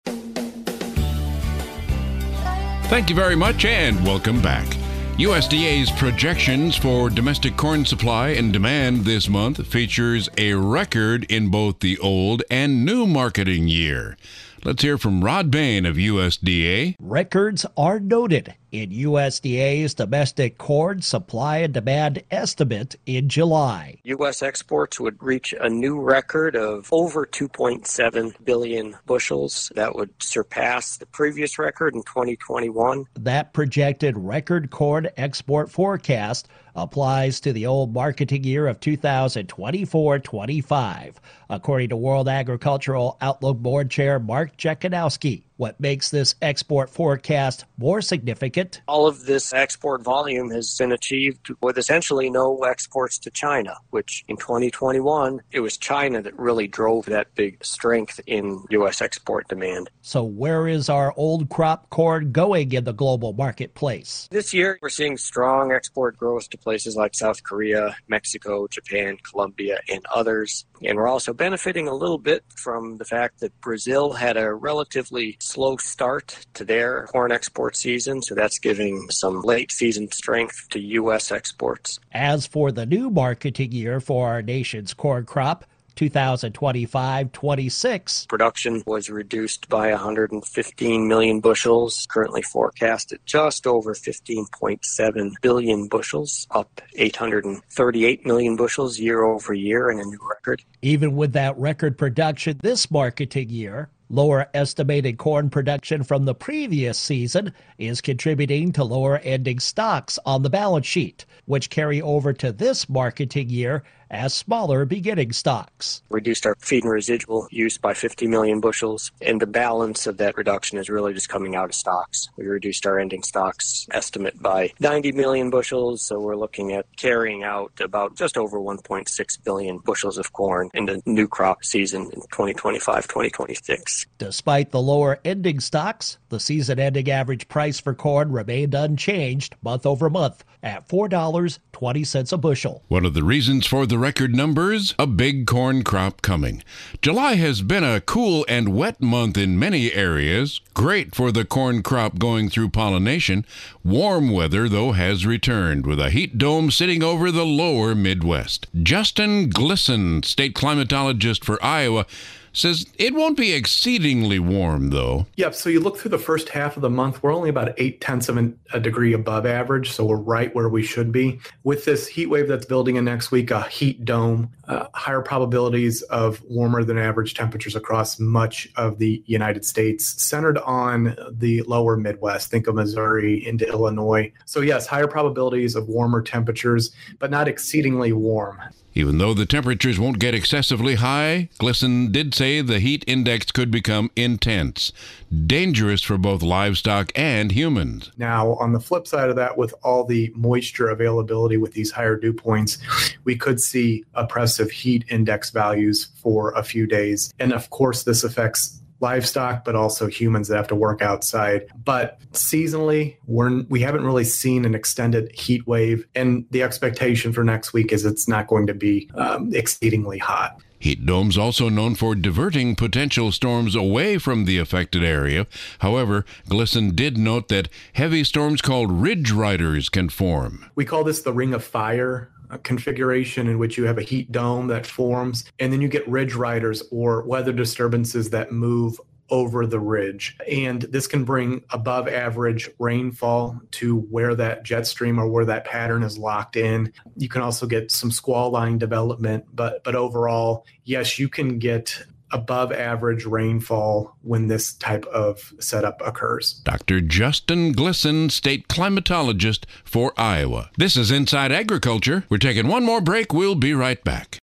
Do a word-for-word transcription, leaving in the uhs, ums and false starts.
Thank you very much and welcome back. U S D A's projections for domestic corn supply and demand this month features a record in both the old and new marketing year. Let's hear from Rod Bain of U S D A. Records are noted in U S D A's domestic corn supply and demand estimate in July. U S exports would reach a new record of over two point seven billion bushels. That would surpass the previous record in twenty twenty-one. That projected record corn export forecast applies to the old marketing year of two thousand twenty-four twenty-five, according to World Agricultural Outlook Board Chair Mark Jekanowski. What makes this export forecast more significant? All of this export volume has been achieved with essentially no exports to China, which in twenty twenty-one, it was China that really drove that big strength in U S export demand. So where is our old crop corn going in the global marketplace? This year, we're seeing strong export growth to places like South Korea, Mexico, Japan, Colombia, and others. And we're also benefiting a little bit from the fact that Brazil had a relatively slow start to their corn export season, so that's giving some late season strength to U S exports. As for the new marketing year for our nation's corn crop, two thousand twenty-five twenty-six, production was reduced by one hundred fifteen million bushels, currently forecast at just over fifteen point seven billion bushels, up eight hundred thirty-eight million bushels year over year, and a new record. Even with that record production this marketing year, lower estimated corn production from the previous season is contributing to lower ending stocks on the balance sheet, which carry over to this marketing year as smaller beginning stocks. Reduced our feed and residual use by fifty million bushels, and the balance of that reduction is really just coming out of stocks. We reduced our ending stocks estimate by ninety million bushels, so we're looking at carrying out about just over one point six billion bushels of corn in the new crop season in twenty twenty-five twenty twenty-six. Despite the lower ending stocks, the season-ending average price for corn remained unchanged month over month at four dollars and twenty cents a bushel. One of the reasons for the record numbers, a big corn crop coming. July has been a cool and wet month in many areas, great for the corn crop going through pollination. Warm weather, though, has returned with a heat dome sitting over the lower Midwest. Justin Glisson, state climatologist for Iowa, says it won't be exceedingly warm, though. Yep, so you look through the first half of the month, we're only about eight tenths of an, a degree above average, so we're right where we should be. With this heat wave that's building in next week, a heat dome, uh, higher probabilities of warmer than average temperatures across much of the United States, centered on the lower Midwest. Think of Missouri into Illinois. So yes, higher probabilities of warmer temperatures, but not exceedingly warm. Even though the temperatures won't get excessively high, Glisson did say the heat index could become intense, dangerous for both livestock and humans. Now, on the flip side of that, with all the moisture availability with these higher dew points, we could see oppressive heat index values for a few days. And of course, this affects livestock, but also humans that have to work outside. But seasonally, we're, we haven't really seen an extended heat wave, and the expectation for next week is it's not going to be um, exceedingly hot. Heat domes also known for diverting potential storms away from the affected area. However, Glisson did note that heavy storms called ridge riders can form. We call this the ring of fire configuration, in which you have a heat dome that forms, and then you get ridge riders or weather disturbances that move over the ridge. And this can bring above average rainfall to where that jet stream or where that pattern is locked in. You can also get some squall line development, but but overall, yes, you can get above average rainfall when this type of setup occurs. Doctor Justin Glisson, state climatologist for Iowa. This is Inside Agriculture. We're taking one more break. We'll be right back.